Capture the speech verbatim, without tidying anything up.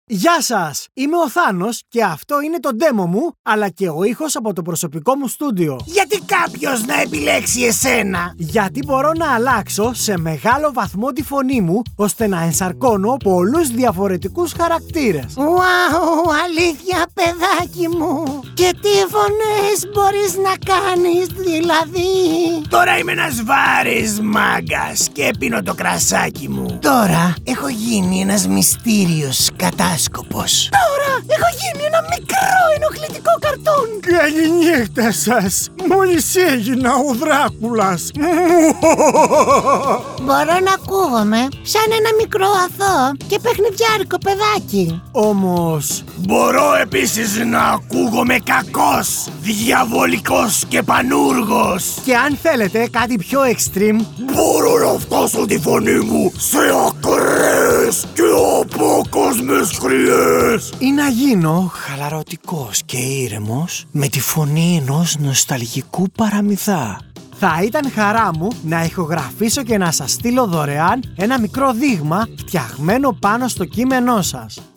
Γεια σας! Είμαι ο Θάνος και αυτό είναι το demo μου, αλλά και ο ήχος από το προσωπικό μου στούντιο. Γιατί κάποιος να επιλέξει εσένα? Γιατί μπορώ να αλλάξω σε μεγάλο βαθμό τη φωνή μου, ώστε να ενσαρκώνω πολλούς διαφορετικούς χαρακτήρες. Wow, αλήθεια παιδάκι μου! Και τι φωνές μπορείς να κάνεις δηλαδή? Τώρα είμαι ένας βάρης μάγκας και πίνω το κρασάκι μου. Τώρα έχω γίνει ένας μυστήριος κατάσκοπος. Τώρα έχω γίνει ένα μικρό ενοχλητικό καρτούν. Καληνύχτα σας! Μόλις έγινα ο Δράκουλας. Μπορώ να ακούγομαι σαν ένα μικρό αθώο και παιχνιδιάρικο παιδάκι. Όμως... Μπορώ επίσης να ακούγομαι κακός, διαβολικός και πανούργος. Και αν θέλετε κάτι πιο extreme, μπορώ να φτάσω τη φωνή μου σε ακραίες και απόκοσμες χρειές. Ή να γίνω χαλαρωτικός και ήρεμος με τη φωνή ενός νοσταλγικού παραμυθά. Θα ήταν χαρά μου να ηχογραφήσω και να σας στείλω δωρεάν ένα μικρό δείγμα φτιαγμένο πάνω στο κείμενό σας.